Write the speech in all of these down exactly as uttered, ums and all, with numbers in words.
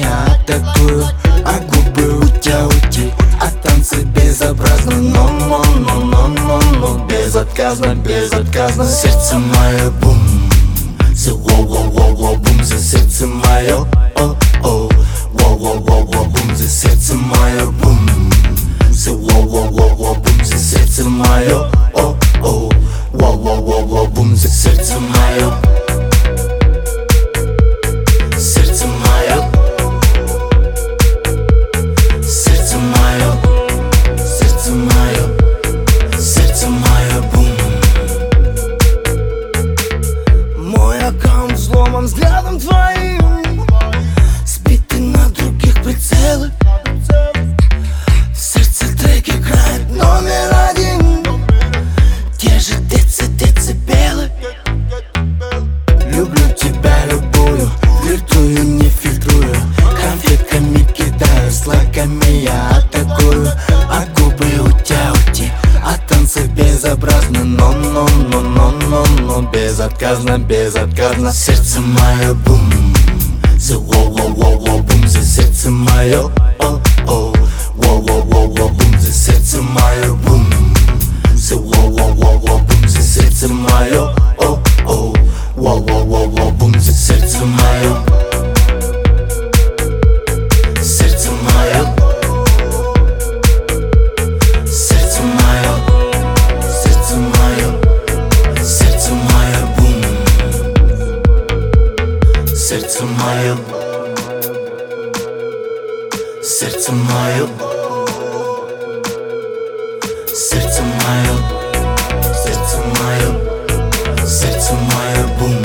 я атакую, а губы у тебя ути, а танцы безобразно. Но, но, но, но, но, но безотказно, безотказно. Сердце мое бум, за воу воу воу воу бум, за сердце мое о о, воу воу воу воу бум, за сердце мое бум, за воу воу воу воу бум, за сердце мое о о, воу воу воу воу бум, за сердце мое. Сердце мое, сердце мое, сердце мое, сердце мое, бум. Мой аккаунт взломан взглядом твоим, сбиты на других прицелы. В сердце трек играет номер один, те же деци, децибелы. Люблю тебя любую, флиртую, не фильтрую, конфетками кидаюсь, лайками я атакую, а губы у тебя ути, а танцы безобразны. Но, но, но, но, но, но безотказно, безотказно. Сердце мое бум, за воу воу воу воу бум, за сердце мое о о, воу воу воу воу бум, за сердце мое бум, за воу воу воу воу бум, за сердце мое о о, воу воу воу воу бум, за сердце мое. Сердце мое, сердце мое, сердце мое, сердце мое, бум. Сердце мое, сердце мое, сердце мое, сердце мое, сердце мое, бум.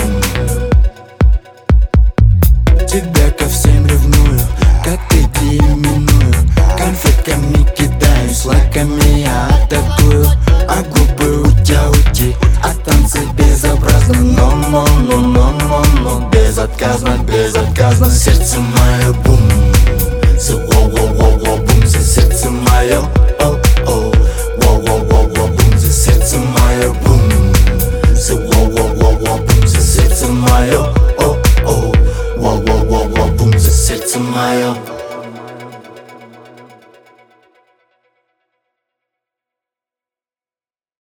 Тебя ко всем ревную, как ты именую, конфетками кидаюсь, лайками я атакую, а губы у тебя ути, а танцы безобразны. Но, но, но, но, но, но безотказно, безотказно. Сердце мое бум, за воу воу воу воу бум, за сердце мое о о, воу воу воу воу бум, за сердце мое бум, за воу воу воу воу бум, за сердце мое о о, воу воу воу воу бум, за сердце мое.